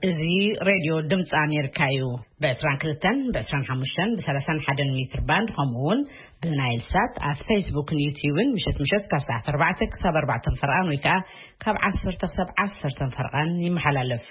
እዚ ሬድዮ ድምጽ ኣሜሪካ እዩ በ22 በ25 በ31 ሜትር ባንድ ከምኡውን ብናይል ሳት ኣብ ፌስቡክን ዩቲዩብን ምሽት ካብ ሰዓት 4 ክሳብ 4 ፍርቃን ወይ ከዓ ካብ 10 ክሳብ 10 ፍርቃን ይመሓላለፍ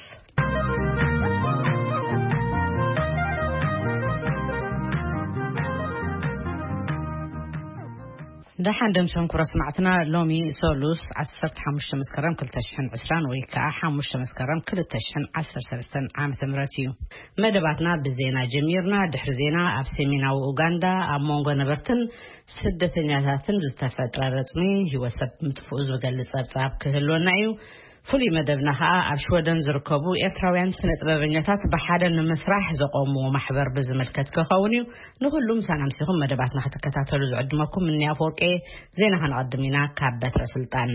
دحندم شنكرة سمعتنا لومي سولوس 15 مسكرم كل تشحن 20 ويكا 5 مسكرم كل تشحن 10 عام تمرتيو مدباتنا بزينا جميرنا دحر زينا اب سيمينا واوغندا اب مونغو نبرتن سدتنياتاتن بزتفتر رسمي هو سب متفوز وقال صاب كهلونا ايو فلي مدبنا اب شودن زركبو اتراويان سنه طببنياتات بحاده مسرح زقومو محبر بزملكت كخونيو نهلم سانامسيهم مدباتنا تكتاتلو زعدمكم من يافورقي زينا هنقدمينا كابت سلطان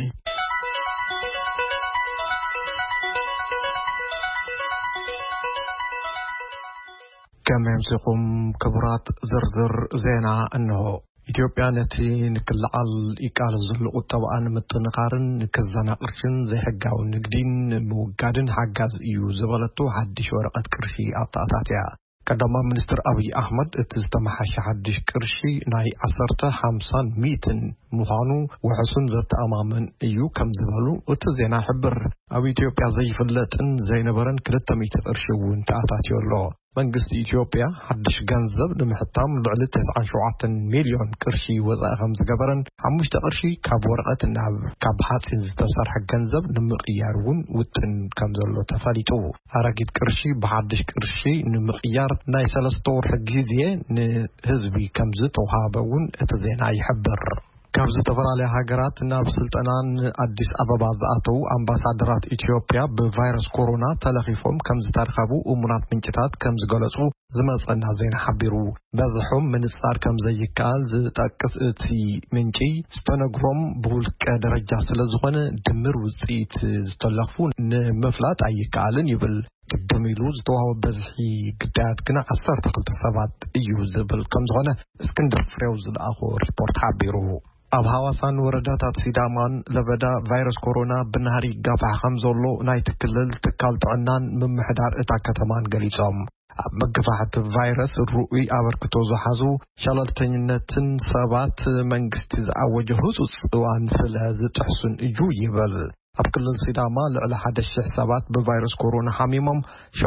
كما يمسكم كبرات زرزر زينا انه ኢትዮጵያ ነቲ ንክልዓል ይቃል ዘሎ ቁጠባን ምጥንኻርን ከዛና ቅርሽን ዘይሕጋው ንግዲን ምውጋድን ሓጋዝ እዩ ዝበለቶ ሓድሽ ወረቐት ቅርሺ ኣጣጣትያ ቀዳማ ሚኒስትር አብይ አህመድ እቲ ዝተመሓሸ ሓድሽ ቅርሺ ናይ 1050 ሚሊዮን ምዃኑ ወሕሱን ዘተኣማመን እዩ ከም ዝበሉ እቲ ዜና ሕብር ኣብ ኢትዮጵያ ዘይፍለጥን ዘይነበረን 200 ቅርሺ እውን ተኣታትየሎ መንግስት ኢትዮጵያ ሓድሽ ገንዘብ ንምሕታም ልዕሊ 97 ሚሊዮን ቅርሺ ወፃኢ ከም ዝገበረን 5 ቅርሺ ካብ ወረቐት ናብ ካብ ሓፂን ዝተሰርሐ ገንዘብ ንምቕያር እውን ውጥን ከም ዘሎ ተፈሊጡ ኣረጊት ቅርሺ ብሓድሽ ቅርሺ ንምቕያር ናይ 3 ወርሒ ግዜ ንህዝቢ ከም ዝተዋሃበ እውን እቲ ዜና ይሕብር ካብ ዝተፈላለዩ ሃገራት ናብ ስልጣናን አዲስ አበባ ዘኣተው አምባሳደራት ኢትዮጵያ በቫይረስ ኮሮና ተለኺፎም ከም ዝተረኸቡ እሙናት ምንጭታት ከም ዝገለጹ ዝመጸና ዜና ሓቢሩ በዝሖም ምንጻር ከም ዘይካል ዝጠቅስ እቲ ምንጪ ዝተነግሮም ብውልቀ ደረጃ ስለዝኾነ ድምር ውጽኢት ዝተለኽፉ ንምፍላጥ ኣይካልን ይብል ቅድሚሉ ዝተዋሃበ በዝሒ ግዳያት ግና 12 ሰባት እዩ ዝብል ከም ዝኾነ እስክንድር ፍሬው ዝለኣኾ ሪፖርት ሓቢሩ ኣብ ሃዋሳን ወረዳታት ሲዳማን ለበዳ ቫይረስ ኮሮና ብናህሪ ጋፋሕ ከም ዘሎ ናይ ትክልል ትካል ጥዕናን ምምሕዳር እታ ከተማን ገሊጾም ኣብ መገፋሕቲ ቫይረስ ሩኡይ ኣበርክቶ ዝሓዙ ሸለልተኝነትን ሰባት መንግስቲ ዝኣወጀ ህፁፅ እዋን ስለ ዝጥሕሱን እዩ ይብል ኣብ ክልል ሲዳማ ልዕሊ 1000 ሰባት በቫይረስ ኮሮና ሓሚሞም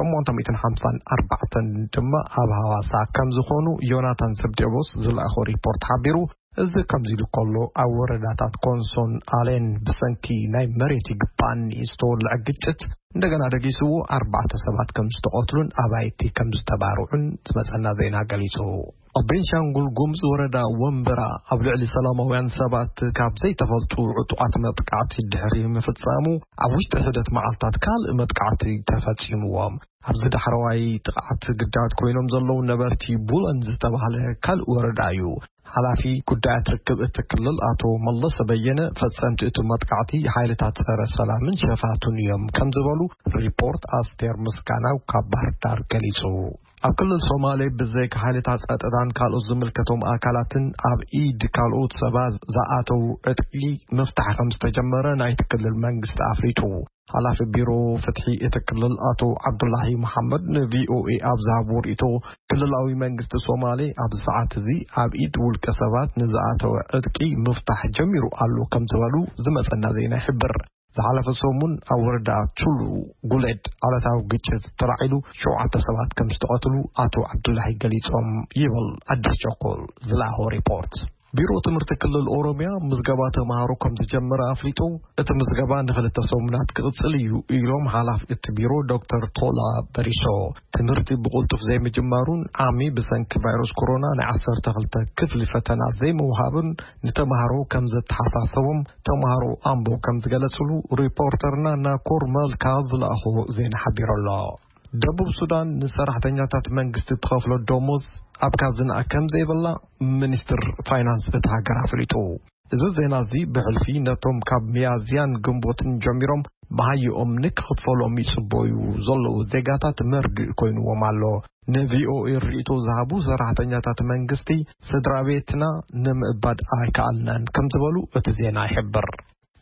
854 ድማ ኣብ ሃዋሳ ከም ዝኾኑ ዮናታን ሰብዴቦስ ዝለኣኾ ሪፖርት ሓቢሩ እዚ ከምዚሉ ከሎ ኣብ ወረዳታት ኮንሶን ኣሌን ብሰንኪ ናይ መሬት ይግባን ዝተወልዐ ግጭት እንደገና ደጊሱ 4 ሰባት ከም ዝተቆትሉን ኣባይቲ ከም ዝተባርዑን ዝመጸና ዜና ገሊጹ ኣብ ቤንሻንጉል ጉሙዝ ወረዳ ወንበራ ኣብ ልዕሊ ሰላማውያን ሰባት ካብ ዘይተፈልጡ ዕጡቃት መጥቃዕቲ ድሕሪ ምፍጻሙ ኣብ ውሽጢ ሕደት መዓልታት ካልእ መጥቃዕቲ ተፈጺምዎም ኣብዚ ዳሕረዋይ ጥቃዕቲ ግዳያት ኮይኖም ዘለዉ ነበርቲ ቡለን ዝተባሃለ ካልእ ወረዳ እዩ ሓላፊ ጉዳያት ርክብ እትክልል አቶ መለሰ በየነ ፈጸምቲ እቲ መጥቃዕቲ ሓይልታት ጸረ ሰላምን ሸፋቱን እዮም ከም ዝበሉ ሪፖርት አስቴር ምስጋናው ካብ ባህር ዳር ገሊጹ ኣብ ክልል ሶማሌ ብዘይ ሓይልታት ጸጥታን ካልኦት ዝምልከቶም ኣካላትን ኣብ ኢድ ካልኦት ሰባት ዝኣተው ዕጥቂ ምፍታሕ ከም ዝተጀመረ ናይ ክልል መንግስቲ ኣፍሪጡ ሓላፊ ቢሮ ፍትሒ እትክልል አቶ አብዱላሂ መሐመድ ንቪኦኤ ኣብዛብ ወሪቶ ክልላዊ መንግስቲ ሶማሌ ኣብ ሰዓት እዚ ኣብ ኢድ ውልቀ ሰባት ንዝኣተው ዕጥቂ ምፍታሕ ጀሚሩ ኣሎ ከም ዝበሉ ዝመጸና ዜና ይሕብር ዝሓለፈ ሰሙን ኣብ ወረዳ ቹሉ ጉሌድ ዓለታዊ ግጭት ተራዒሉ 7 ሰባት ከም ዝተቆተሉ አቶ አብዱላሂ ገሊጾም ይብል አዲስ ቸኮል ዝለኣኾ ሪፖርት ቢሮ ትምህርቲ ክልል ኦሮሚያ ምዝገባ ተማሃሮ ከም ዝጀመረ ኣፍሊጡ እቲ ምዝገባ ንኽልተ ሰሙናት ክቕጽል እዩ ኢሎም ሓላፊ እቲ ቢሮ ዶክተር ቶላ በሪሶ ትምህርቲ ብቁልጡፍ ዘይምጅማሩን ዓሚ ብሰንኪ ቫይረስ ኮሮና ናይ 12 ክፍሊ ፈተና ዘይምውሃብን ንተማሃሮ ከም ዘተሓሳሰቦም ተማሃሮ ኣምቦ ከም ዝገለጹሉ ሪፖርተርና ናኮር መልካ ዝለኣኾ ዜና ሓቢሩሎ ደቡብ ሱዳን ንሰራሕተኛታት መንግስቲ ተኸፍሎ ደሞዝ ኣብ ካዝና ከም ዘይበላ ሚኒስትር ፋይናንስ እቲ ሃገር ኣፍሊጡ እዚ ዜና እዚ ብሕልፊ ነቶም ካብ ሚያዝያን ግንቦትን ጀሚሮም ባሃይኦም ንክኽፈሎም ይጽበዩ ዘለዉ ዜጋታት መርግእ ኮይኑዎም ኣሎ ንቪኦኤ ሪኢቶ ዝሃቡ ሰራሕተኛታት መንግስቲ ስድራ ቤትና ንምእባድ ኣይከኣልናን ከም ዝበሉ እቲ ዜና ይሕብር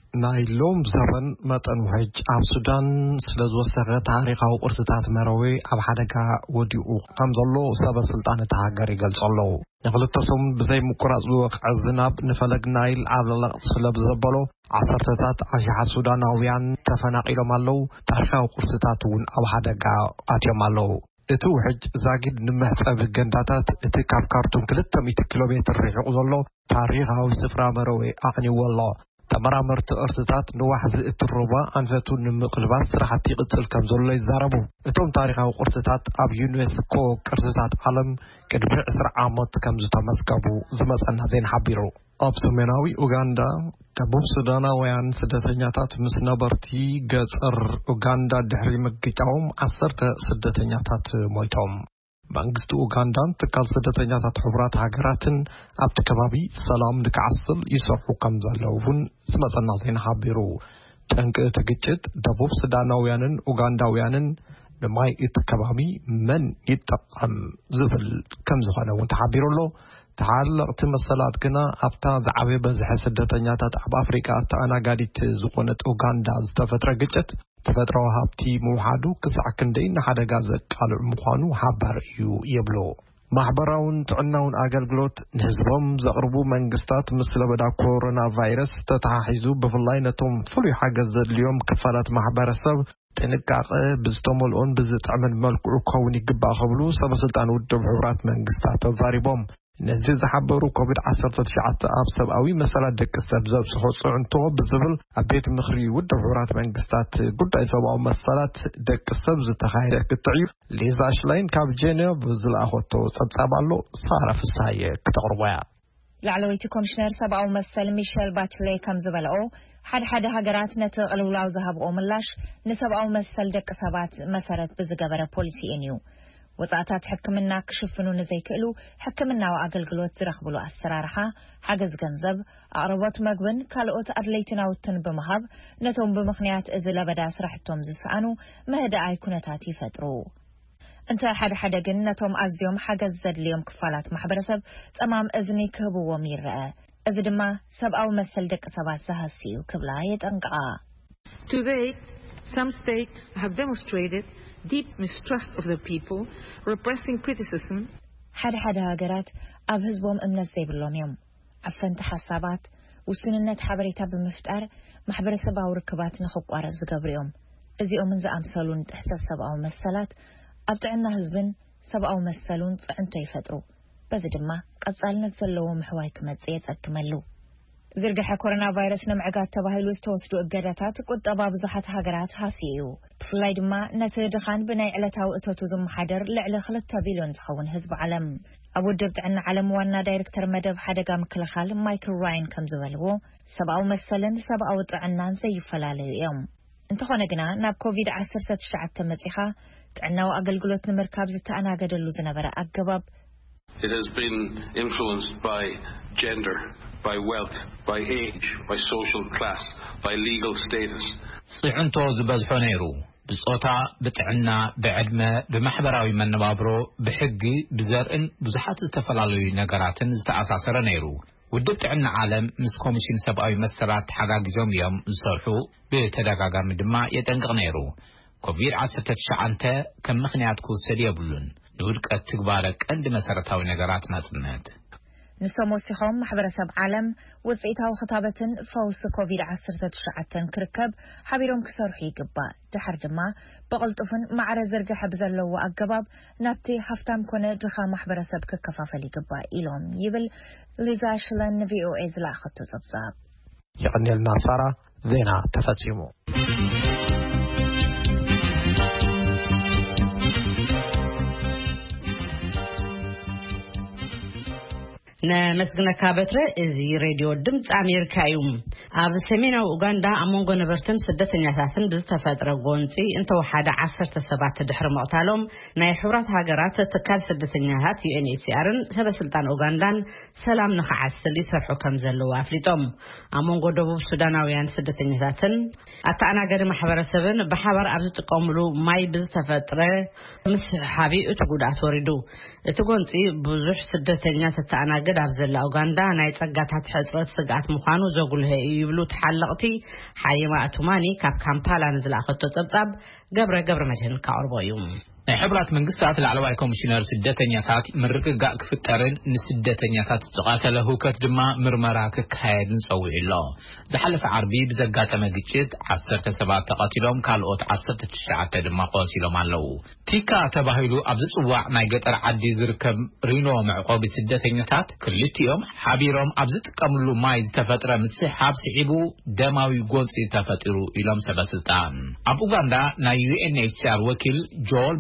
ናይሎም ዘበን መጠን ውሕጅ ኣብ ሱዳን ስለዝወሰኸ ታሪኻዊ ቅርስታት መረዊ ኣብ ሓደጋ ወዲኡ ከም ዘሎ ሰበስልጣን እታ ሃገር ይገልጹ ኣለዉ። ንኽልተ ሰሙን ብዘይ ምቁራጽ ዝወቅዐ ዝናብ ንፈለግ ናይል ዓብለቕ ስለዝዘበሎ ዓሰርተታት ኣሽሓት ሱዳናውያን ተፈናቂሎም ኣለዉ። ታሪኻዊ ቅርስታት እውን ኣብ ሓደጋ ኣትዮም ኣለዉ። እቲ ውሕጅ ዛጊድ ንመሕፀቢ ገንዳታት እቲ ካብ ካርቱም 200 ኪሎ ሜትር ርሒቑ ዘሎ ታሪኻዊ ስፍራ መረዊ ኣቕኒዎ ኣሎ። ተመራመርቲ ቅርስታት ንዋሕዚ እቲ ሩባ ኣንፈቱ ንምቅልባስ ስራሕቲ ይቅፅል ከም ዘሎ ይዛረቡ። እቶም ታሪኻዊ ቅርስታት ኣብ ዩኔስኮ ቅርስታት ዓለም ቅድሚ 20 ዓመት ከም ዝተመዝገቡ ዝመፀና ዜና ሓቢሩ። ኣብ ሰሜናዊ ኡጋንዳ ደቡብ ሱዳናውያን ስደተኛታት ምስ ነበርቲ ገጠር ኡጋንዳ ድሕሪ ምግጫዎም 10 ስደተኛታት ሞይቶም። መንግስቲ ኡጋንዳን ትካል ስደተኛታት ሕብራት ሃገራትን ኣብቲ ከባቢ ሰላም ንክዓስል ይሰርሑ ከም ዘለዉ እውን ዝመፀና ዜና ሓቢሩ። ጠንቂ እቲ ግጭት ደቡብ ሱዳናውያንን ኡጋንዳውያንን ንማይ እቲ ከባቢ መን ይጠቀም ዝብል ከም ዝኾነ እውን ተሓቢሩ ኣሎ። ተሓለቕቲ መሰላት ግና ኣብታ ዝዓበየ በዝሒ ስደተኛታት ኣብ ኣፍሪካ ተኣናጋዲት ዝኾነት ኡጋንዳ ዝተፈጥረ ግጭት ተፈጥሮኣዊ ሃብቲ ምውሓዱ ክሳዕ ክንደይ ንሓደጋ ዘቃልዕ ምዃኑ ሓባር እዩ ይብሉ። ማሕበራውን ጥዕናውን ኣገልግሎት ንህዝቦም ዘቕርቡ መንግስታት ምስ ለበዳ ኮሮና ቫይረስ ተተሓሒዙ ብፍላይ ነቶም ፍሉይ ሓገዝ ዘድልዮም ክፋላት ማሕበረሰብ ጥንቃቐ ብዝተመልኦን ብዝጥዕምን መልክዑ ክኸውን ይግባእ ክብሉ ሰበስልጣን ውድብ ሕብራት መንግስታት ተዛሪቦም። ነዚ ዝሓበሩ ኮቪድ-19 ኣብ ሰብኣዊ መሰላት ደቂ ሰብ ዘብፅሖ ፅዕንቶ ብዝብል ኣብ ቤት ምክሪ ውድብ ሕብራት መንግስታት ጉዳይ ሰብኣዊ መሰላት ደቂ ሰብ ዝተኻየደ ክትዕዩ ሊዛ ሽላይን ካብ ጄኔቭ ዝለኣኸቶ ፀብጻብ ኣሎ። ሳራ ፍሳየ ክተቕርቦያ። ላዕለወይቲ ኮሚሽነር ሰብኣዊ መሰል ሚሸል ባችሌ ከም ዝበልኦ ሓደ ሃገራት ነቲ ቅልውላው ዝሃብኦ ምላሽ ንሰብኣዊ መሰል ደቂ ሰባት መሰረት ብዝገበረ ፖሊሲ እዩ። ወጻእታት ሕክምና ክሽፍኑ ንዘይክእሉ ሕክምናዊ ኣገልግሎት ዝረኽብሉ ኣሰራርሓ ሓገዝ ገንዘብ ኣቕርቦት መግብን ካልኦት ኣድለይቲ ናውትን ብምሃብ ነቶም ብምኽንያት እዚ ለበዳ ስራሕቶም ዝሰኣኑ ምህዳኣይ ኩነታት ይፈጥሩ። እንተ ሓደ ግን ነቶም ኣዝዮም ሓገዝ ዘድልዮም ክፋላት ማሕበረሰብ ጸማም እዝኒ ክህብዎም ይርአ። እዚ ድማ ሰብኣዊ መሰል ደቂ ሰባት ዝሃስዩ ክብላ የጠንቅዓ። Today, some states have demonstrated deep mistrust of the people, repressing criticism. ሓደ ሃገራት ኣብ ህዝቦም እምነት ዘይብሎም እዮም። ዓፈንቲ ሓሳባት ውሱንነት ሓበሬታ ብምፍጣር ማሕበረሰባዊ ርክባት ንኽቋረጽ ዝገብሩ እዮም። እዚኦምን ዝኣምሰሉን ጥሕሰት ሰብኣዊ መሰላት ኣብ ጥዕና ህዝብን ሰብኣዊ መሰሉን ጽዕንቶ ይፈጥሩ። በዚ ድማ ቀጻልነት ዘለዎ ምሕዋይ ክመጽእ የጸግመሉ። ዝርግሐ ኮሮና ቫይረስ ንምዕጋት ተባሂሉ ዝተወስዱ እገዳታት ቁጠባ ብዙሓት ሃገራት ሃስዩ። ብፍላይ ድማ ነቲ ድኻን ብናይ ዕለታዊ እቶቱ ዝመሓደር ልዕሊ 2 ቢልዮን ዝኸውን ህዝቢ ዓለም። ኣብ ውድብ ጥዕና ዓለም ዋና ዳይሬክተር መደብ ሓደጋ ምክልኻል ማይክል ራይን ከም ዝበልዎ ሰብኣዊ መሰልን ሰብኣዊ ጥዕናን ዘይፈላለዩ እዮም። እንተኾነ ግና ናብ ኮቪድ-19 መጺኻ ጥዕናዊ ኣገልግሎት ንምርካብ ዝተኣናገደሉ ዝነበረ ኣገባብ It has been influenced by gender, by wealth, by age, by social class, by legal status. ጽዕንቶ ዝበዝሖ ነይሩ ብጾታ ብጥዕና ብዕድመ ብማሕበራዊ መነባብሮ ብሕጊ ብዘርእን ብዙሓት ዝተፈላለዩ ነገራትን ዝተኣሳሰረ ነይሩ። ውድብ ጥዕና ዓለም ምስ ኮሚሽን ሰብኣዊ መሰላት ሓጋጊዞም እዮም ዝሰርሑ ብተደጋጋሚ ድማ የጠንቅቕ ነይሩ። ኮቪድ-19 ከም ምኽንያት ክውሰድ የብሉን ንውድቀት ትግባረ ቀንዲ መሰረታዊ ነገራት ናጽነት ንሶም ወሲኾም ማሕበረሰብ ዓለም ውጽኢታዊ ክታበትን ፈውሲ ኮቪድ-19 ክርከብ ሓቢሮም ክሰርሑ ይግባእ። ድሕር ድማ ብቕልጡፍን ማዕረ ዝርግሐ ብዘለዎ ኣገባብ ናብቲ ሃፍታም ኮነ ድኻ ማሕበረሰብ ክከፋፈል ይግባእ ኢሎም ይብል ሊዛ ሽለን ቪኦኤ ዝለኣኸቶ ፀብጻብ። ይቕኒልና ሳራ ዜና ተፈጺሙ። ነመስግነካ በትረ እዚ ሬድዮ ድምጽ ኣሜሪካ እዩ። ኣብ ሰሜናዊ ኡጋንዳ ኣመንጎ ነበርትን ስደተኛታትን ብዝተፈጥረ ጎንፂ እንተወሓደ 10 ሰባት ድሕሪ መቕታሎም ናይ ሕብራት ሃገራት ትካል ስደተኛታት UNHCRን ሰበስልጣን ኡጋንዳን ሰላም ንኽዓስል ይሰርሑ ከም ዘለዉ ኣፍሊጦም። ኣመንጎ ደቡብ ሱዳናውያን ስደተኛታትን ኣተኣናገዲ ማሕበረሰብን ብሓባር ኣብ ዝጥቀምሉ ማይ ብዝተፈጥረ ምስሓቢ እቲ ጉድኣት ወሪዱ። እቲ ጎንፂ ብዙሕ ስደተኛ ተተኣናገድ ምዕራብ ዘላ ኡጋንዳ ናይ ጸጋታት ሕጽረት ስጋት ምዃኑ ዘጉልህ ይብሉ ተሓለቕቲ ሓይማ አቱማኒ ካብ ካምፓላ ንዝላኸቶ ጸብጻብ ገብረ መድህን ካርቦ እዩ حبرات منقصات العلواء كوميشنر سدتنيات مرقق كفترن نسدتنيات تقاتله كدما مرمراك كايدن صوي الله زحلف عربي بزقات مجيت 17 تقاتلهم كالوت 19 دما قاسيلهم علو تيكا تباهيلو ابز صواع ما يقطر عدي زركب رينو معقوب سدتنيات كلتيهم حبيرهم ابز تقملو ماي تفطر مسحاب سعيبو دماوي غولسي تفطرو الهم سبسلطان ابو غاندا نا UNHCR وكيل جول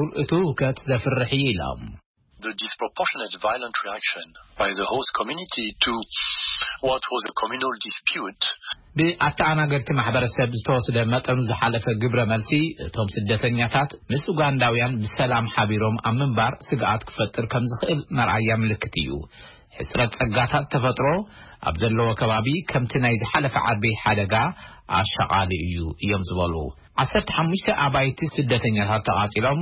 The disproportionate violent reaction by the host community to what was a communal dispute. بأتعنا قرت محبرسة بستوصد متن زحلف قبر ملسي توم سدتنياتات مس أوغانداويان بسلام حبيرهم أمنبار سقعات كفتر كم زخيل مرعيا ملكتيو حسرت سقعات تفترو أبزلو وكبابي كم تنايز حلف عربي حلقا عشقالي يمزولو 15 أبايتي سدتنيات تقاسلهم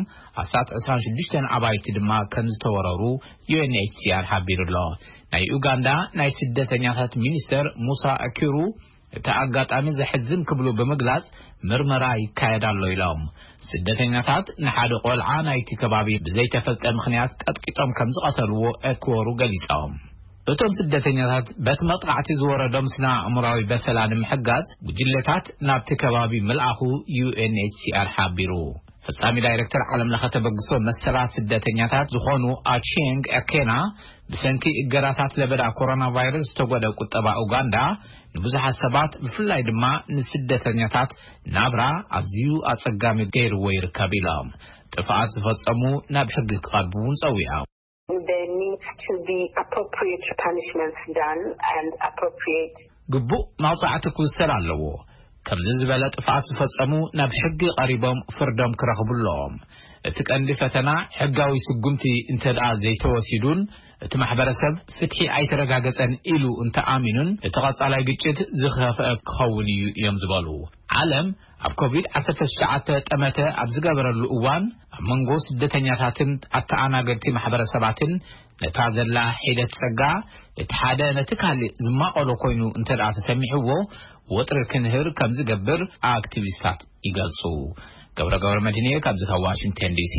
16 أبايتي دما كنزتوررو UNHCR حبير الله ناي أوغاندا ناي سدتنيات مينستر موسى أكيرو تأقات أمين زحزن كبلو بمقلاز مرمراي كايدالو إلهم سدتنيات نحاد قولعا نايتي كبابي بزي تفلت مخنيات أتكتهم كمزقاتلو أكورو قليسهم እቶም ስደተኛታት በትመጥቃዕቲ ዝወረዶም ስና አምራዊ በሰላም محጋዝ ጉጅለታት ናብቲ ከባቢ መልአኹ UNHCR ሓቢሩ ፍጻሜ ዳይሬክተር ዓለም ለኸ ተበግሶ መሰላት ስደተኛታት ዝኾኑ አቼንግ አኬና ብሰንኪ እገራታት ለበዳ ኮሮና ቫይረስ ተጎደ ቁጠባ ኡጋንዳ ንብዙሓት ሰባት ብፍላይ ድማ ንስደተኛታት ናብራ ኣዝዩ ኣጸጋሚ ገይርዎ ይርከብ ኢሎም ጥፋኣት ዝፈጸሙ ናብ ሕጊ ክቐርቡን ጸዊዖም There needs to be appropriate punishments done and appropriate. ግቡ ማውጣዕቲ ክውሰድ ኣለዎ ከም ዝዝበለ ጥፋኣት ዝፈጸሙ ናብ ሕጊ ቀሪቦም ፍርዶም ክረኽቡሎም እቲ ቀንዲ ፈተና ሕጋዊ ስጉምቲ እንተዳ ዘይተወሲዱን እቲ ማሕበረሰብ ፍትሒ ኣይተረጋገፀን ኢሉ እንተኣሚኑን እቲ ቀጻላይ ግጭት ዝኸፍአ ክኸውን እዩ እዮም ዝበሉ ዓለም ኣብ ኮቪድ-19 ጠመተ ኣብ ዝገበረሉ እዋን ኣብ መንጎ ስደተኛታትን ኣተኣናገድቲ ማሕበረሰባትን ነታ ዘላ ሒደት ጸጋ እቲ ሓደ ነቲ ካልእ ዝማቐሎ ኮይኑ እንተዳ ተሰሚሕዎ ወጥሪ ክንህር ከም ዝገብር ኣክቲቪስታት ይገልጹ ገብረ መድህን ካብ ዋሽንግተን ዲሲ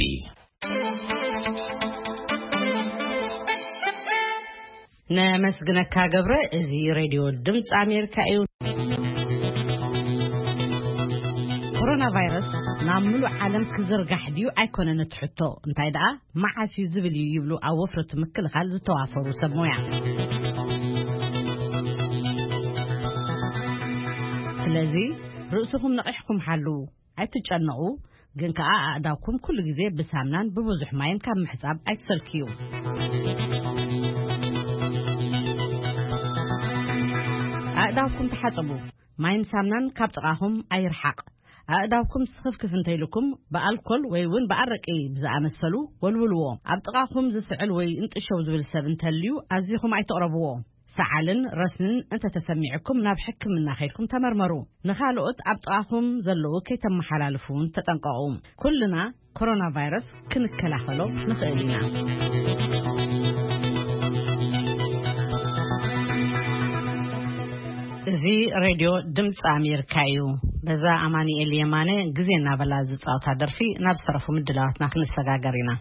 ነመስግነካ ገብረ እዚ ሬድዮ ድምጽ አሜሪካ እዩ ኮሮና ቫይረስ ናምሉ ዓለም ክዝርጋሕ ዲዩ ኣይኮነን ትሕቶ እንታይ ደኣ ማዓሲ ዝብል ይብሉ ኣወፍረቱ ምክልኻል ዝተዋፈሩ ሰሞያ ስለዚ ርእስኩም ነቕሕኩም ሓሉ ኣይትጨነቁ ግን ከኣ ኣእዳውኩም ኩሉ ግዜ ብሳምናን ብብዙሕ ማይን ካብ ምሕጻብ ኣይትሰልክዩ ኣእዳውኩም ተሓጽቡ ማይን ሳምናን ካብ ጥቃኹም ኣይርሓቅ ኣእዳውኩም ስኽፍክፍ እንተይልኩም በአልኮል ወይ ውን በአረቂ ብዝኣመሰሉ ወልውልዎ ኣብ ጥቃኹም ዝስዕል ወይ እንጥሸው ዝብል ሰብ እንተልዩ ኣዚኹም ኣይተቕረብዎ ሰዓልን ረስንን እንተ ተሰሚዕኩም ናብ ሕክምና ኸይድኩም ተመርመሩ ንኻልኦት ኣብ ጥቃኹም ዘለዉ ከይተመሓላልፉን ተጠንቀቁ ኩልና ኮሮና ቫይረስ ክንከላኸሎ ንኽእል ኢና እዚ ሬድዮ ድምጽ አሜሪካ እዩ በዛ አማኒኤል የማነ ግዜና በላ ዝጻውታ ደርፊ ናብ ሰረፉ ምድላዋትና ክንሰጋገሪና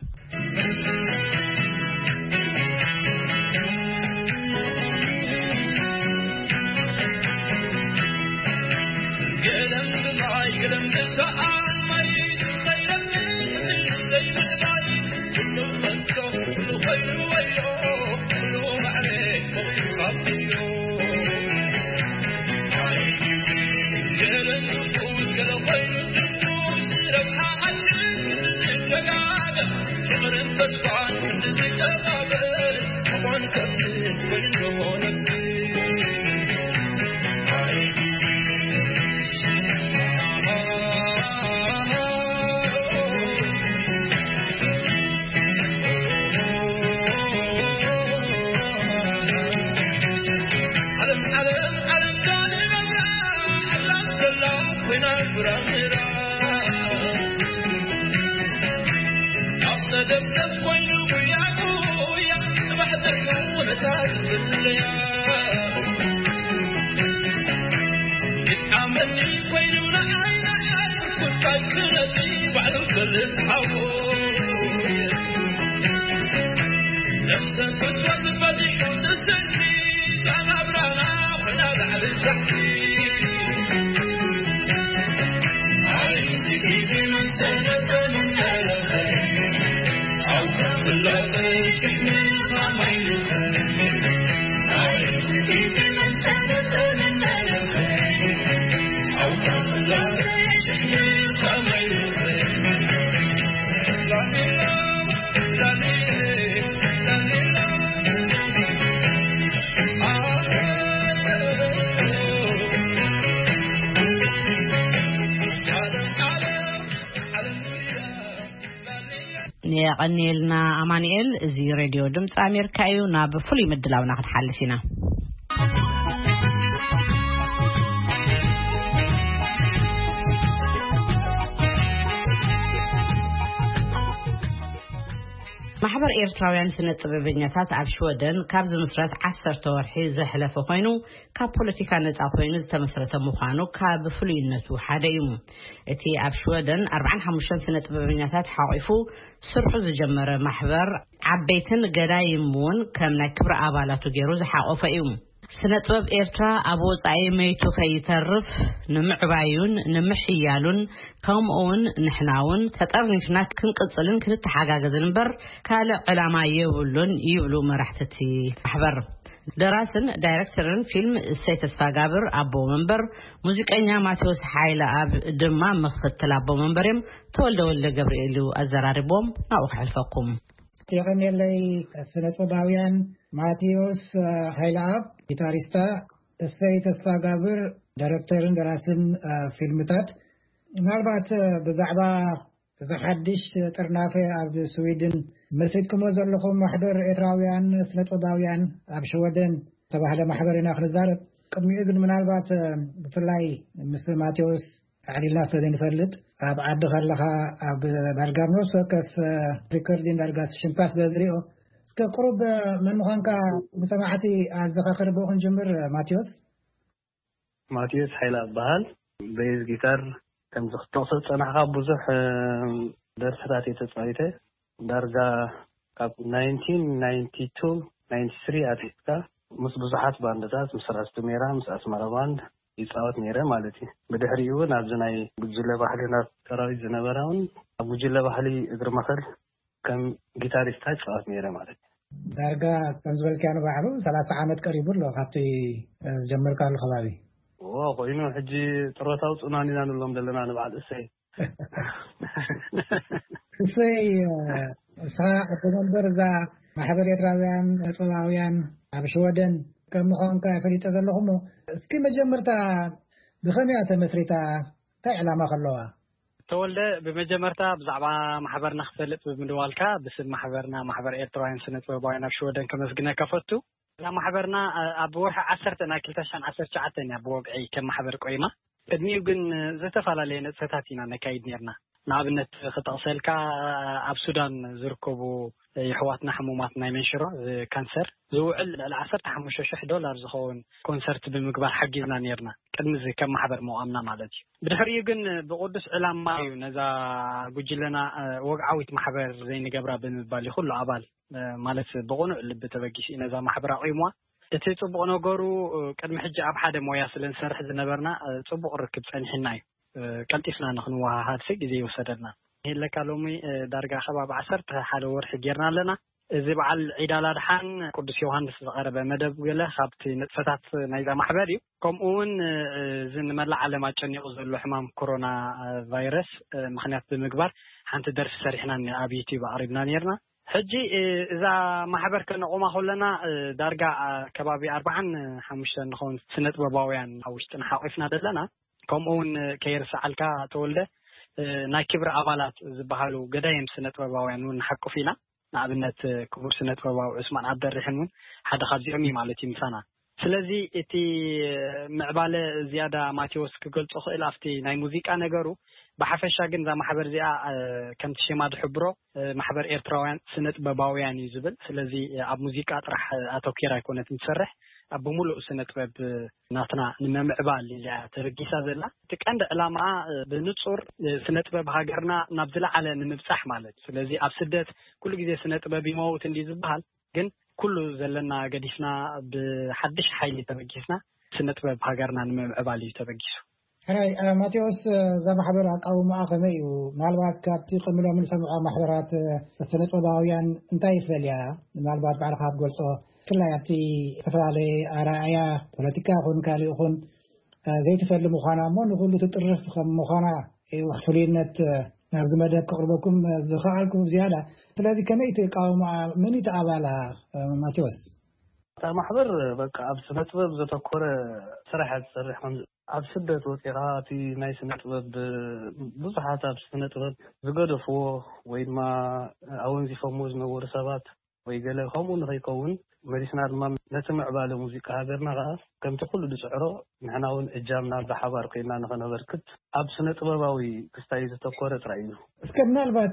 قنيلنا أمانيل زي راديو دمت أمريكا يونا بفلي مدلاونا قد حلفنا محبر إيرتراويان سنة طبيبينياتات عب شودن كابز مسرات 10 تورحي زحلفه خوينو كاب بوليتيكا نتاع خوينو زتمسرته مخانو كاب فلينتو حدا يوم اتي عب شودن 45 سنة طبيبينياتات حاقفو سرحو زجمره محبر عبيتن قدايمون كمنا كبر آبالاتو جيرو زحاقفه يوم سنة طبيب إيرترا أبو صعي ميتو خيترف نمعبايون نمحيالون كومون نحناون تطرنفنا كنقصلن كنتحاجاجزن بر كاله علامه يبلو مرحتتي محبر دراسن دايركتورن فيلم سيتس فاغابر ابو منبر موزيقኛ ማቴዎስ ኃይለ አብ ድማ መختل ابو منبرም ተወልደ ገብርኤሉ አዘራርቦም ናው ሐልፈኩም የቀነለይ ስነጥባውያን ማቴዎስ ኃይለ አብ ጊታሪስታ ሰይተስ ፋጋብር ዳይሬክተርን ደራስን ፊልምታት ምናልባት በዛዕባ ዘሐድሽ ጥርናፈ ኣብ ስዊድን መስሪትኩም ዘለኹም ማህበር ኤርትራውያን ስነጥባውያን ኣብ ሸወደን ተባህለ ማህበርና ክዛረብ ቅድሚኡ ግን ምናልባት ብፍላይ ምስ ማቴዎስ ዓሊና ስለንፈልጥ ኣብ ዓዲ ከለኻ ኣብ ባልጋኖስ ከፍ ሪከርዲን ዳርጋስ ሽምፓስ በዝሪኦ እስከ ቁርብ ምን ምዃንካ ብሰማዕቲ ኣዘኻኽር ብኹን ጅምር ማቴዎስ ኃይለ በሃል ቤዝ ጊታር كم زختوصت أنا حاب بزح درساتي تسويته درجة كاب 1992 93 أتذكر مس بزحات باندات مس راستميرا مس أسمر باند يساوت ميرا مالتي بدحريو نابزناي بجلة بحالي ناب تراوي زنبراون أبو جلة بحالي إدر مخر كم جيتاريستات ساوت ميرا مالتي درجة كم زول كانوا بعرو 3 عامات قريبون لو خاطي جمر كان الخلاوي وإنه حجي تروتاو صنانينا نلوم دلنا نبعد السي ساعة تنبر ذا محبر يتراويان يطلعويان عبشودن كم مخانكا فريد أزلهم اسكي مجمرتا بخميات مسريتا تعلم خلوها تولد بمجمرتا بزعبا محبرنا خفلت بمدوالكا بسم محبرنا محبر يتراويان سنة وباين عبشودن كمسجنا كفتو لا محبرنا أبوح 10 ناكلتشان 10 ساعتين أبوقعي كم محبر قيمة قدميو جن زتفعل لين ستاتينا نكايد نيرنا نابنت خطأ سلكا أب السودان زركبو يحواتنا حموماتنا يمنشرو كانسر زوعل العصر $15 زخون كونسرت بمقبال حقينا نيرنا قدم زي كم محبر مؤمنة مالتي بدحريو جن بقدس علام مايو نذا بوجلنا وقعويت محبر زي نجبرا بالنسبة كله عبال مالت بقونو اللي بتبقيش إن إذا محبر عيموا تتصبق نجارو كان محج أب حدا موياسل نسرح زنبرنا تصبق ركب سنحناي كنتيفنا نخنوها هاد سيج زي وسدنا هلا كلامي درجة خباب 10 حلوور حجرنا لنا زي بعل عيد الأضحى قدس يوحنس غرب مدب ولا خبت فتات نيزا محبري كم أون زين ملا على ما كان يوصل حمام كورونا فيروس مخنيات بمقبر حنت درس سريحنا أبيتي وقريبنا نيرنا حجي إذا محبر كنا قوما خلنا درجة كبابي 4-5 نخون سنة وباويان أوشتنا حقفنا دلنا كم أون كيرس علكا تولده ناكبر عبالات زبهالو قدايم سنة وباويان ونحقو فينا نعبنت كبر سنة وباو اسمان عبد الرحمن حدا خازي أمي مالتي مثانا ስለዚህ እቲ ምዕባለ ዝያዳ ማቴዎስ ክገልጾ ኽእል ኣፍቲ ናይ ሙዚቃ ነገሩ ብሓፈሻ ግን ዛ ማሕበር እዚኣ ከም ትሽማ ድሕብሮ ማሕበር ኤርትራውያን ስነ-ጥበባውያን እዩ ዝብል ስለዚ ኣብ ሙዚቃ ጥራሕ ኣተኪራ ኣይኮነትን ትሰርሕ ኣብ ሙሉእ ስነ-ጥበብ ናትና ንምዕባል ኢላ ተረጊሳ ዘላ እቲ ቀንዲ ዕላማኣ ብንጹር ስነ-ጥበብ ሃገርና ናብ ዝለዓለ ንምብጻሕ ማለት ስለዚ ኣብ ስደት ኩሉ ግዜ ስነ-ጥበብ ይመውት እንዲ ዝበሃል ግን ኩሉ ዘለና ገዲፍና ብሓድሽ ሓይሊ ተበጊስና ስነ-ጥበብ ሃገርና ንምዕባል እዩ ተበጊሱ ሕራይ ማቴዎስ ዛ ማሕበር ኣቃውማኣ ከመይ እዩ ምናልባት ካብቲ ቅድሚሎም ንሰምዖ ማሕበራት ስነ-ጥበባውያን እንታይ ይፈልያ ምናልባት ባዕልካ ትገልጾ ብፍላይ ኣብቲ ዝተፈላለየ ኣረኣእያ ፖለቲካ ይኹን ካልእ ይኹን ዘይትፈሊ ምዃና እሞ ንኩሉ ትጥርፍ ከም ምዃና ፍሉይነት ናብዚ መደብ ከቕርበኩም ዝኸኣልኩም ዝያዳ ስለዚ ከመይ ትቃወምኣ መን እዩ ተኣባላ ማቴዎስ እታ ማሕበር በቃ ኣብ ስነ-ጥበብ ዘተኮረ ስራሕ ዝሰርሕ ኣብ ስደት ወፂኻ እቲ ናይ ስነ-ጥበብ ብዙሓት ኣብ ስነ-ጥበብ ዝገደፍዎ ወይ ድማ ኣወንዚፎምዎ ዝነበሩ ሰባት ወይ ገለ ከምኡ ንኸይከውን መሪስና ድማ ነቲ ምዕባለ ሙዚቃ ሃገርና ከዓ ከምቲ ኩሉ ዝፅዕሮ ንሕና እውን እጃምና ብሓባር ኮይና ንኸነበርክት ኣብ ስነ-ጥበባዊ ክስታይ ዘተኮረ ጥራይ እዩ እስከ ምናልባት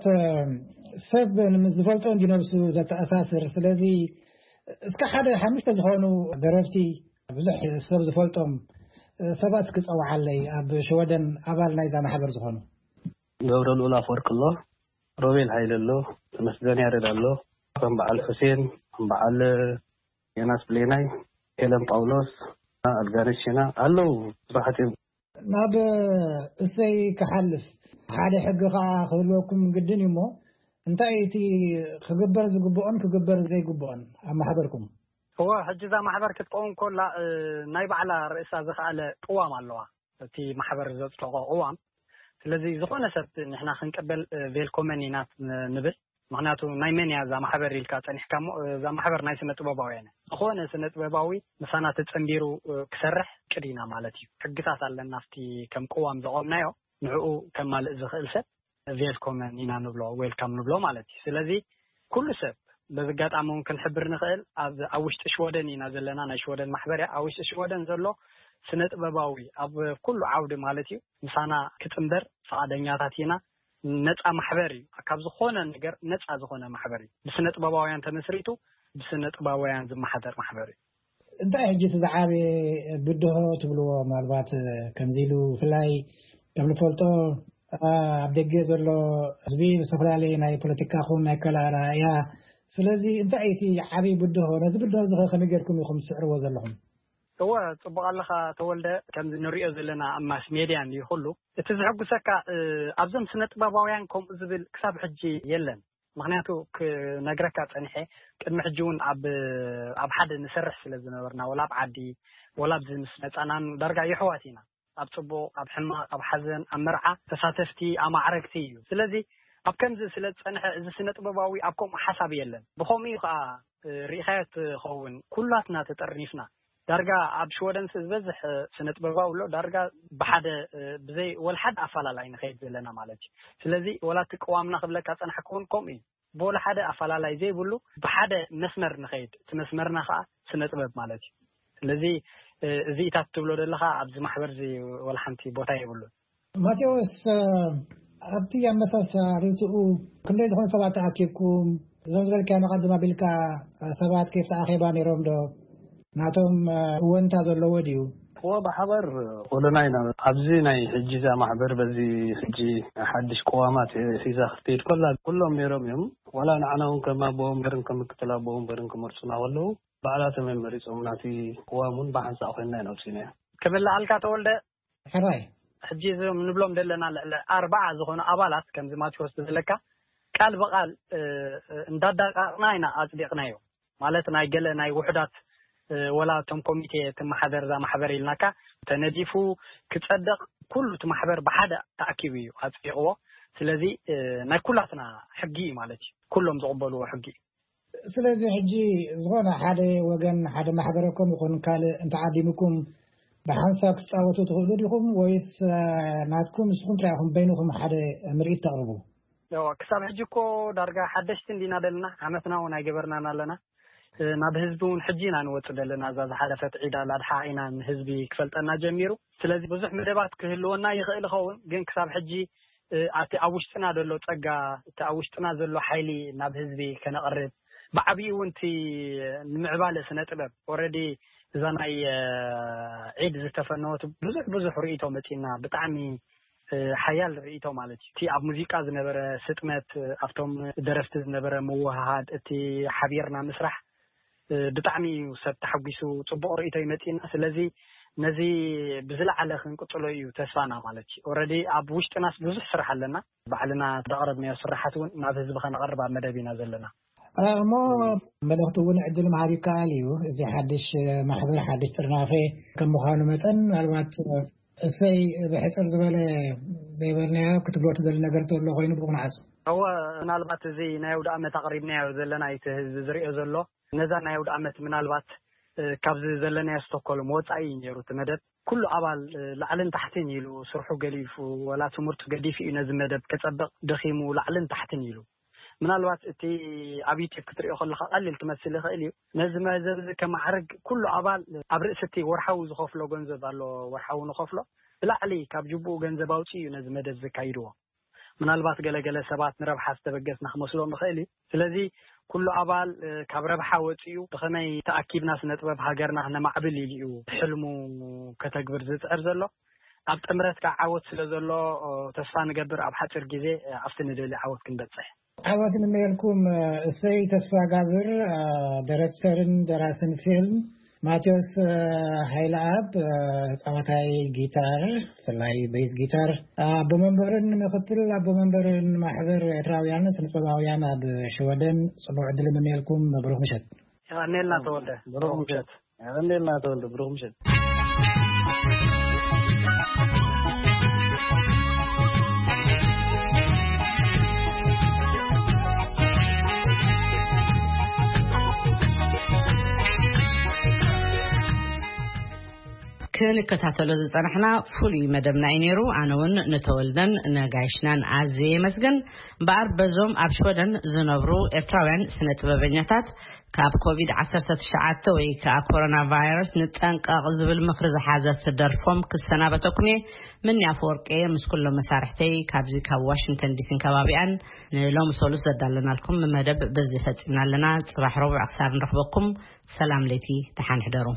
ሰብ ዝፈልጦ እንዲነብሱ ዘተኣሳስር ስለዚ እስከ ሓደ ሓሙሽተ ዝኾኑ ደረፍቲ ብዙሕ ሰብ ዝፈልጦም ሰባት ክፀዋዓለይ ኣብ ሸወደን ኣባል ናይዛ ማሕበር ዝኾኑ ገብረልኡል ኣፈወርቅ ኣሎ ሮቤል ሃይለ ኣሎ ተመስገን ያሬድ ኣሎ ከም በዓል ሁሴን በዓል የናስ ብሌናይ ኤለን ጳውሎስ ኣልጋነሽና ኣለው ብዙሓት ናብ እሰይ ክሓልፍ ሓደ ሕጊ ከዓ ክህልወኩም ግድን እዩ እሞ እንታይ እቲ ክግበር ዝግብኦን ክግበር ዘይግብኦን ኣብ ማሕበርኩም هو حجزا محبر كتقوم كل نايب على رئيس زخالة قوام الله في محبر زوج قوام الذي زخنا سبت نحن خنقبل فيلكومنينات نبل معناته نايمنيا ذا محبر الكات نحكم ذا محبر ناي سنة باباوينا أخونا سنة باباوي مسانا تتنبيرو كسرح كرينا مالتي حقساس على النافتي كم قوام زقومنا يو نعو كمال زخلسة فيلكومنينا نبلو ويلكم نبلو مالتي الذي كل سب بزقات عمون كنحبر نخيل أوش تشودن ينزلنا نشودن محبرة أوش تشودن زلوا سنة باباوي أب كل عود مالتي مسانا كتندر صعدنياتنا نتأ محبري كابز خونا نجر نتأ زخونا محبري بسنة باباوي أنت مسريتو بسنة باباوي أنت محضر محبري أنت حجيت زعابي بده تبلو معلومات كنزيلو فلاي قبل فلتو عبدالجي زلو زبيب سفلالي ناي بوليتيكا خون ناي كلا رايا ስለዚህ እንታይ እቲ ዓቢ ብድሆ ነዚ ብድሆ ዝኸ ከመይ ጌርኩም ኢኹም ትስዕርዎ ዘለኹም هو ጽቡቕ ኣለኻ ተወልደ ከም ንሪኦ ዘለና ኣብ ማስ ሜድያ እንዲ ኩሉ እቲ ዝሕጉሰካ ኣብዞም ስነ ጥበባውያን ከምኡ ዝብል ክሳብ ሕጂ የለን ምክንያቱ ክነግረካ ፀኒሐ ቅድሚ ሕጂ እውን ኣብ ሓደ ንሰርሕ ስለ ዝነበርና ወላ ኣብ ዓዲ ወላ ብዝምስ ነፃናን ዳርጋ ይሕዋት ኢና ኣብ ጽቡቕ ኣብ ሕማቕ ኣብ ሓዘን ኣብ መርዓ ተሳተፍቲ ኣማዕረግቲ እዩ ስለዚ ኣብ ከምዚ ስለ ፀንሐ እዚ ስነ ጥበባዊ ኣብ ከምኡ ሓሳብ የለን ብኸምኡ ከዓ ሪኻየት ኸውን ኩላትና ተጠርኒፍና ዳርጋ ኣብ ሸወደን ዝበዝሕ ስነ ጥበባዊ ሎ ዳርጋ ብሓደ ብዘይ ወላ ሓደ ኣፈላላይ ንኸይድ ዘለና ማለት እዩ ስለዚ ወላ ትቀዋምና ክብለካ ፀንሐ ክውን ከምኡ እዩ ብወላ ሓደ ኣፈላላይ ዘይብሉ ብሓደ መስመር ንኸይድ እቲ መስመርና ከዓ ስነ ጥበብ ማለት እዩ ስለዚ እዚ ኢታት ትብሎ ዘለኻ ኣብዚ ማሕበር እዚ ወላ ሓንቲ ቦታ ይብሉ ማቴዎስ ኣብቲ ኣመሳሳሪትኡ ክንደይ ዝኾኑ ሰባት ተኣኪብኩም እዞም ዝበልካ መቐድማ ቢልካ ሰባት ከይፍ ተኣኺባ ነይሮም ዶ ናቶም እወንታ ዘለዎ ድዩ هو بحبر قولنا هنا أبزي ناي حجزة محبر بزي حجي حدش قوامات حيزة خطير كلهم يرم يوم ولا نعناهم كما بوهم برن كم كتلا بوهم برن كم رسنا ولو بعلات من مريض أمناتي قوامون بحنس أخونا نفسنا كمل لعلك تقول ده حراي حجزة من بلوم دلنا أربعة زخون أبالات كم زي ما تشوف لك قال بقال نداد ناينا أصدقنا يوم مالتنا يجل ناي وحدات ولا تم كوميتي تم حضر ذا محبر لناكا تنديفو كتصدق كل تم محبر بحدا تأكيبي هتفيقوا سلذي ما كلاتنا حقي مالتي كلهم زقبلوا حقي سلذي حجي زغنا حدا وجن حدا محبركم يكون قال انت عادينكم بحنسك تعوتوا تقولوا ويس ناتكم سكون تراهم بينكم حدا مريض تقربوا لو كسب حجيكو درجة حدشتين دينا دلنا عمتنا وناجبرنا لنا ናብ ህዝቡን ሕጂና ንወጽ ደለና ዛ ዝሓለፈት ዒዳ ላድሓኢና ህዝቢ ክፈልጠና ጀሚሩ ስለዚ ብዙሕ መደባት ክህልወና ይኽእል ኸውን ግን ክሳብ ሕጂ ኣቲ ኣውሽጥና ደሎ ጸጋ እቲ ኣውሽጥና ዘሎ ሓይሊ ናብ ህዝቢ ከነቐርብ بعبي وانتي المعبالة سنة طبب already زناي عيد زتفنوت بزح رئيتو متينا بطعمي حيال رئيتو مالتي تي اب موسيقى زنبره ستمت افتم درست زنبره موهاد تي حبيرنا مسرح بطعمي وسب تحقيسو صبو رئيتو متينا سلازي نزي بزلعله خنقطلو يو تسفانا مالتي already اب وشتناس بزح سرح لنا بعلنا تقربنا سرحاتون ناب حزب خنقرب مدبينا زلنا ما مدختون عدل معري كاليو زي حدش محضر حدش ترنافي كم مخانو متن الوقت السي بحثر زبالة زي برنايا كتبلوت ذل نقرتو اللو خوينو بغن عزو هو نالبات زي نايود أمت تقريب نايو زلنا يتزريق زلو نزا نايود أمت من البات كابز زلنا يستوكولم وطعين يرو تمدد كل عبال لعلن تحتين يلو سرحو قليف ولا تمرت قديف ينزم مدد كتصدق دخيمو لعلن تحتين يلو من الوقت تي عبيتي كتري أخذ قلل تمثل خيلي نزم زب كمحرق كل عبال أبرئستي ورحو زخوف له جنزب الله ورحو نخوف له لا علي كابجبو جنزب أوتي نزم دز كايروا من الوقت جل سبات نربح استبجس نخمس له مخيلي الذي كل عبال كبرب حوتيو بخمي تأكيد ناس نتبه هاجرنا هنا معبلي ليو حلمو كتجبر زت أرزله أبت أمرت كعوت سلزله تسفان جبر أبحث الجزء عفتني دليل عوت كندتصح عوض نميلكم السي تسفى قابر ديركتورن دراسن فيلم ماتيوس هايلاب صوتاي جيتار سلاي بيس جيتار بمنبرن مختل بمنبرن محبر اتراويان سنصباويان بشودن صباح عدل نميلكم بروح مشت نيلنا تولد بروح مشت نيلنا تولد بروح مشت كان كتاتلو زصنحنا فولي مدبنا ينيرو انون نتولدن نغايشنان ازي مسغن بار بزوم ابشودن زنبرو ارتراوያን سنتببኛታት ካብ ኮቪድ 19 ወይ ካብ ኮሮና ቫይረስ ንጠንቀቕ ዝብል ምኽሪ ዝሓዘት ደርፎም ክሰናበተኩኔ ምን ያፈወርቄ ምስኩሎ መሳርሕተይ ካብዚ ካብ ዋሽንግተን ዲሲን ከባቢያን ሎም ሶሉስ ዘዳለናልኩም መደብ በዚ ፈጽምናለና ጽባሕ ረቡዕ ክሳብ ንረኽበኩም ሰላም ለቲ ተሓንሕደሩ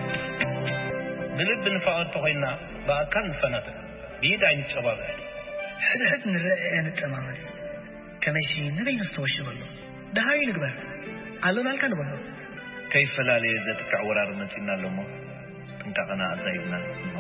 بلب نفعل تغينا بأكان فنات بيد عين الشباب حد نرأي نتمامز كما يشي نبي نستوشي بالله ده هاي نقبل علونا الكلام بالله كيف لا لي ذات كعورار نتينا لهم انت قناع زايدنا